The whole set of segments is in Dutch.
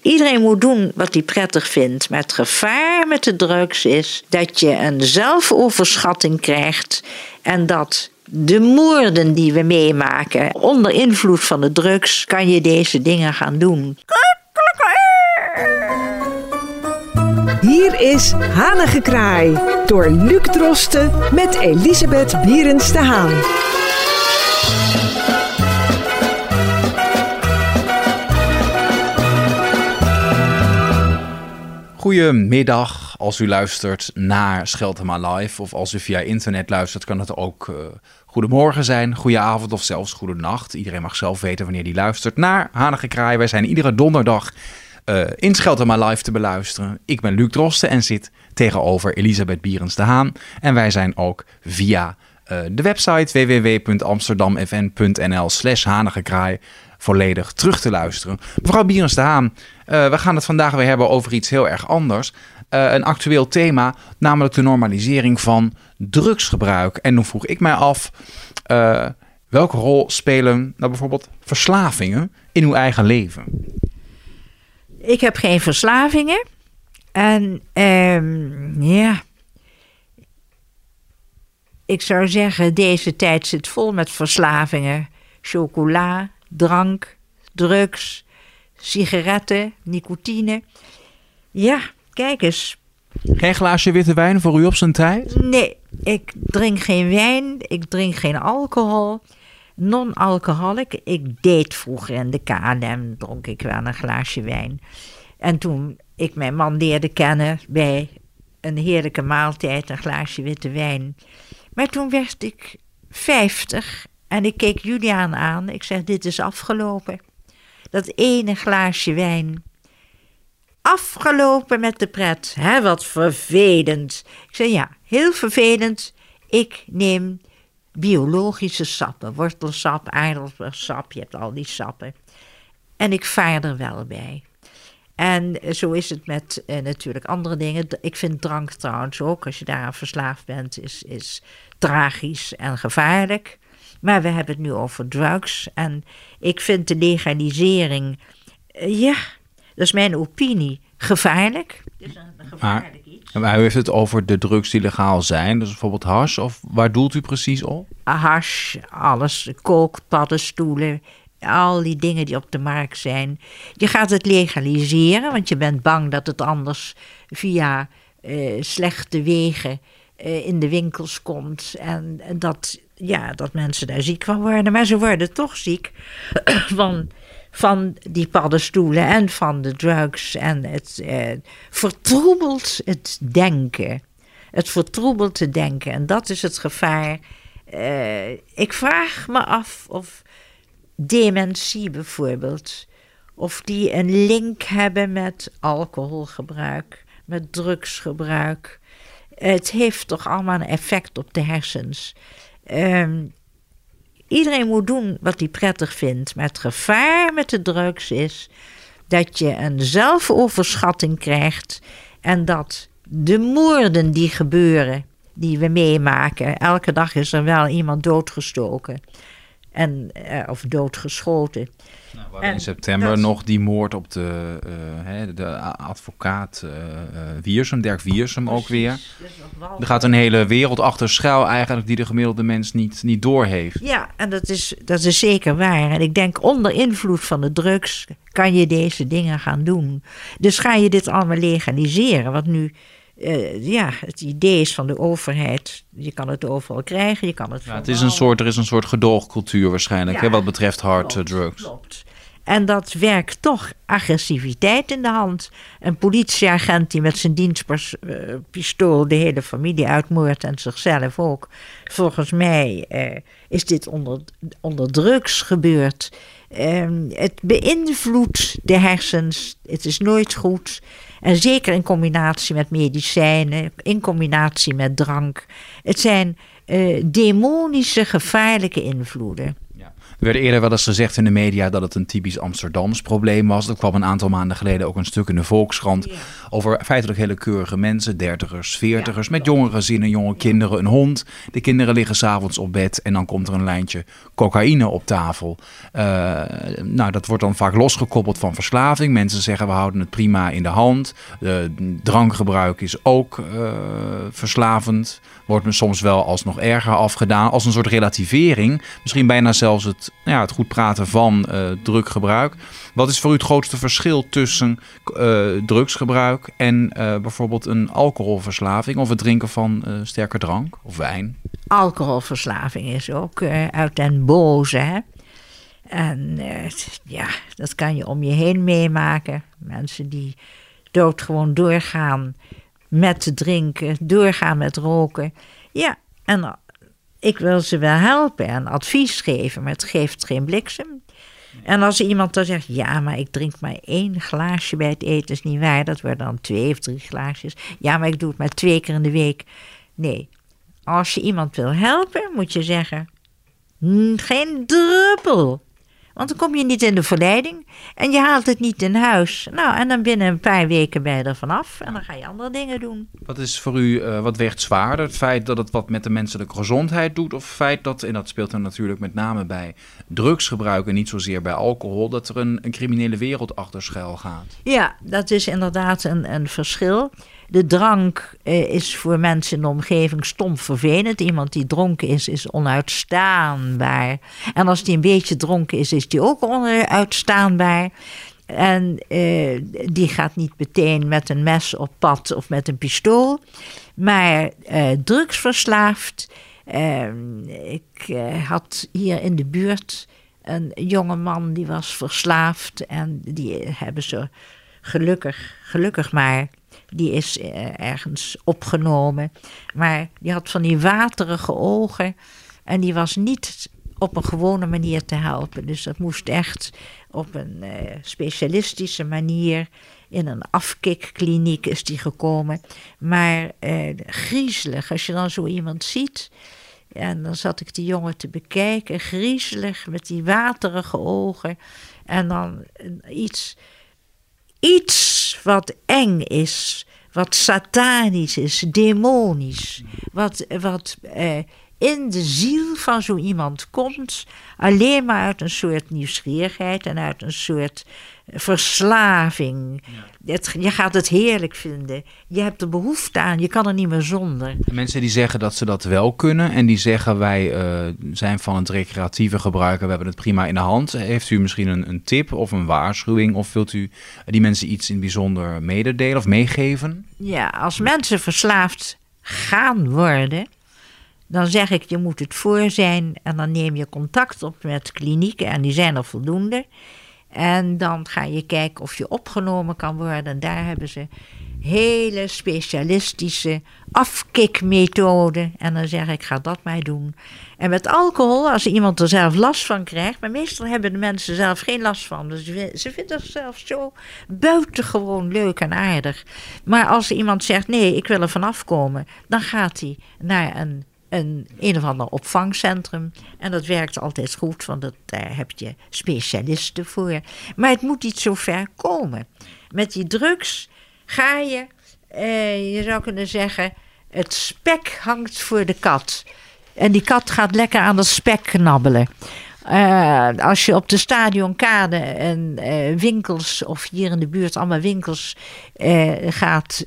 Iedereen moet doen wat hij prettig vindt. Maar het gevaar met de drugs is dat je een zelfoverschatting krijgt. En dat de moorden die we meemaken, onder invloed van de drugs, kan je deze dingen gaan doen. Hier is Hanengekraai door Luc Drosten met Elisabeth Bierens de Haan. Goedemiddag, als u luistert naar Scheltema Live of als u via internet luistert, kan het ook goedemorgen zijn, goedenavond of zelfs goedenacht. Iedereen mag zelf weten wanneer die luistert naar Hanengekraai. Wij zijn iedere donderdag in Scheltema Live te beluisteren. Ik ben Luc Drosten en zit tegenover Elisabeth Bierens de Haan. En wij zijn ook via de website www.amsterdamfn.nl/Hanengekraai volledig terug te luisteren. Mevrouw Bierens de Haan, we gaan het vandaag weer hebben over iets heel erg anders. Een actueel thema, namelijk de normalisering van drugsgebruik. En dan vroeg ik mij af, welke rol spelen nou bijvoorbeeld verslavingen in uw eigen leven? Ik heb geen verslavingen. En ja, ik zou zeggen, deze tijd zit vol met verslavingen. Chocola, drank, drugs, sigaretten, nicotine. Ja, kijk eens. Geen glaasje witte wijn voor u op zijn tijd? Nee, ik drink geen wijn, ik drink geen alcohol. Non-alcoholic. Ik deed vroeger in de KLM, dronk ik wel een glaasje wijn. En toen ik mijn man leerde kennen bij een heerlijke maaltijd, een glaasje witte wijn. Maar toen werd ik 50 en ik keek Juliaan aan. Ik zeg, dit is afgelopen. Dat ene glaasje wijn. Afgelopen met de pret. Hè, wat vervelend. Ik zei, ja, heel vervelend. Ik neem biologische sappen. Wortelsap, aardappelsap, je hebt al die sappen. En ik vaar er wel bij. En zo is het met natuurlijk andere dingen. Ik vind drank trouwens ook, als je daaraan verslaafd bent, is tragisch en gevaarlijk. Maar we hebben het nu over drugs. En ik vind de legalisering, ja, dat is mijn opinie, gevaarlijk. Het is een gevaarlijk iets. Maar u heeft het over de drugs die legaal zijn, dus bijvoorbeeld hash, of waar doelt u precies op? Hash, alles, kook, paddenstoelen, al die dingen die op de markt zijn. Je gaat het legaliseren, want je bent bang dat het anders via slechte wegen in de winkels komt. En dat mensen daar ziek van worden. Maar ze worden toch ziek van die paddenstoelen en van de drugs. En het vertroebelt het denken. Het vertroebelt het denken. En dat is het gevaar. Ik vraag me af of dementie bijvoorbeeld, of die een link hebben met alcoholgebruik, met drugsgebruik. Het heeft toch allemaal een effect op de hersens. Iedereen moet doen wat hij prettig vindt. Maar het gevaar met de drugs is dat je een zelfoverschatting krijgt. En dat de moorden die gebeuren, die we meemaken. Elke dag is er wel iemand doodgestoken. Of doodgeschoten. Nou, in september nog die moord op de advocaat Wiersum, Dirk Wiersum. Precies, ook weer. Er gaat een hele wereld achter schuil eigenlijk die de gemiddelde mens niet doorheeft. Ja, en dat is zeker waar. En ik denk onder invloed van de drugs kan je deze dingen gaan doen. Dus ga je dit allemaal legaliseren, want nu het idee is van de overheid, je kan het overal krijgen, je kan het er is een soort gedoogcultuur waarschijnlijk, wat betreft hard drugs. Klopt. En dat werkt toch agressiviteit in de hand. Een politieagent die met zijn dienstpistool de hele familie uitmoordt en zichzelf ook. Volgens mij is dit onder drugs gebeurd. Het beïnvloedt de hersens. Het is nooit goed. En zeker in combinatie met medicijnen, in combinatie met drank. Het zijn demonische, gevaarlijke invloeden. Ja. Er werd eerder wel eens gezegd in de media dat het een typisch Amsterdams probleem was. Er kwam een aantal maanden geleden ook een stuk in de Volkskrant over feitelijk hele keurige mensen, 30ers, 40ers, met jonge gezinnen, jonge kinderen, een hond. De kinderen liggen 's avonds op bed en dan komt er een lijntje cocaïne op tafel. Dat wordt dan vaak losgekoppeld van verslaving. Mensen zeggen we houden het prima in de hand. Drankgebruik is ook verslavend. Wordt soms wel als nog erger afgedaan. Als een soort relativering. Misschien bijna zelfs het goed praten van druggebruik. Wat is voor u het grootste verschil tussen drugsgebruik en bijvoorbeeld een alcoholverslaving of het drinken van sterke drank of wijn? Alcoholverslaving is ook uit den boze, hè? En dat kan je om je heen meemaken. Mensen die doodgewoon doorgaan met te drinken, doorgaan met roken. Ja, en ik wil ze wel helpen en advies geven, maar het geeft geen bliksem. En als iemand dan zegt, ja, maar ik drink maar 1 glaasje bij het eten, is niet waar. Dat worden dan 2 of 3 glaasjes. Ja, maar ik doe het maar 2 keer in de week. Nee, als je iemand wil helpen, moet je zeggen, geen druppel. Want dan kom je niet in de verleiding en je haalt het niet in huis. Nou, en dan binnen een paar weken ben je er vanaf en dan ga je andere dingen doen. Wat is voor u, wat weegt zwaarder? Het feit dat het wat met de menselijke gezondheid doet? Of het feit dat, en dat speelt er natuurlijk met name bij drugsgebruik en niet zozeer bij alcohol, dat er een criminele wereld achter schuil gaat? Ja, dat is inderdaad een verschil. De drank is voor mensen in de omgeving stom vervelend. Iemand die dronken is onuitstaanbaar. En als die een beetje dronken is die ook onuitstaanbaar. En die gaat niet meteen met een mes op pad of met een pistool. Maar drugsverslaafd. Ik had hier in de buurt een jonge man die was verslaafd. En die hebben ze gelukkig maar... Die is ergens opgenomen. Maar die had van die waterige ogen. En die was niet op een gewone manier te helpen. Dus dat moest echt op een specialistische manier. In een afkikkliniek is die gekomen. Maar griezelig, als je dan zo iemand ziet. En dan zat ik die jongen te bekijken. Griezelig met die waterige ogen. En dan iets wat eng is, wat satanisch is, demonisch, wat in de ziel van zo iemand komt, alleen maar uit een soort nieuwsgierigheid en uit een soort verslaving. Ja. Je gaat het heerlijk vinden. Je hebt er behoefte aan, je kan er niet meer zonder. Mensen die zeggen dat ze dat wel kunnen en die zeggen wij zijn van het recreatieve gebruiken, we hebben het prima in de hand. Heeft u misschien een tip of een waarschuwing of wilt u die mensen iets in het bijzonder mededelen of meegeven? Ja, als mensen verslaafd gaan worden, dan zeg ik, je moet het voor zijn en dan neem je contact op met klinieken en die zijn er voldoende. En dan ga je kijken of je opgenomen kan worden. En daar hebben ze hele specialistische afkikmethoden. En dan zeg ik, ga dat maar doen. En met alcohol, als iemand er zelf last van krijgt, maar meestal hebben de mensen zelf geen last van. Dus ze vinden zichzelf zo buitengewoon leuk en aardig. Maar als iemand zegt, nee, ik wil er vanaf komen, dan gaat hij naar een of ander opvangcentrum. En dat werkt altijd goed, want daar heb je specialisten voor. Maar het moet niet zo ver komen. Met die drugs ga je zou kunnen zeggen, het spek hangt voor de kat. En die kat gaat lekker aan dat spek knabbelen. Als je op de Stadionkade en winkels, of hier in de buurt allemaal winkels gaat,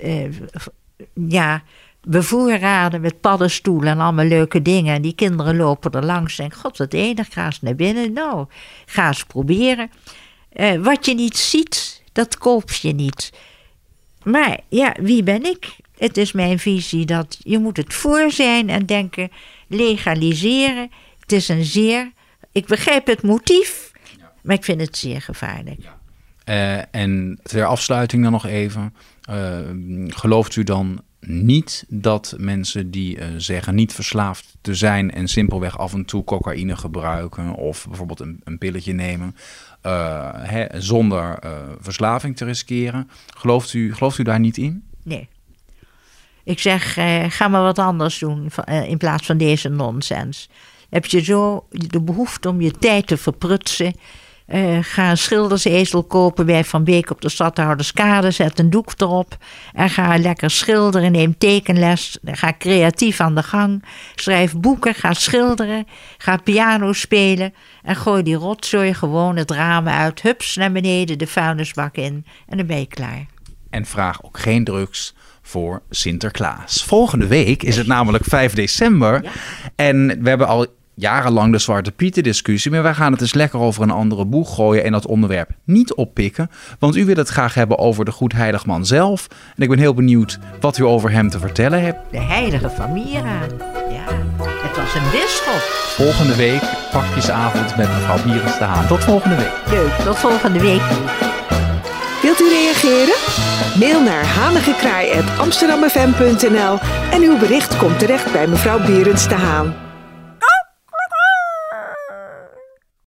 bevoorraden met paddenstoelen en allemaal leuke dingen. En die kinderen lopen er langs en denken, god wat enig, ga eens naar binnen. Nou, ga eens proberen. Wat je niet ziet, dat koop je niet. Maar ja, wie ben ik? Het is mijn visie dat je moet het voor zijn en denken, legaliseren. Het is ik begrijp het motief, maar ik vind het zeer gevaarlijk. En ter afsluiting dan nog even, gelooft u dan niet dat mensen die zeggen niet verslaafd te zijn en simpelweg af en toe cocaïne gebruiken of bijvoorbeeld een pilletje nemen zonder verslaving te riskeren, gelooft u daar niet in? Nee. Ik zeg, ga maar wat anders doen in plaats van deze nonsens. heb je zo de behoefte om je tijd te verprutsen. Ga een schildersezel kopen bij Van Beek op de Stadhouderskade. Zet een doek erop. En ga lekker schilderen. Neem tekenles. Ga creatief aan de gang. Schrijf boeken. Ga schilderen. Ga piano spelen. En gooi die rotzooi gewoon het raam uit. Hups naar beneden, de vuilnisbak in. En dan ben je klaar. En vraag ook geen drugs voor Sinterklaas. Volgende week is het namelijk 5 december. Ja. En we hebben al jarenlang de Zwarte Pieten discussie, maar wij gaan het eens lekker over een andere boeg gooien en dat onderwerp niet oppikken. Want u wil het graag hebben over de Goedheiligman zelf. En ik ben heel benieuwd wat u over hem te vertellen hebt. De heilige van Myra. Ja, het was een bisschop. Volgende week pakjesavond met mevrouw Bierens de Haan. Tot volgende week. Leuk, tot volgende week. Wilt u reageren? Mail naar hanigekraai@amsterdamfm.nl en uw bericht komt terecht bij mevrouw Bierens de Haan.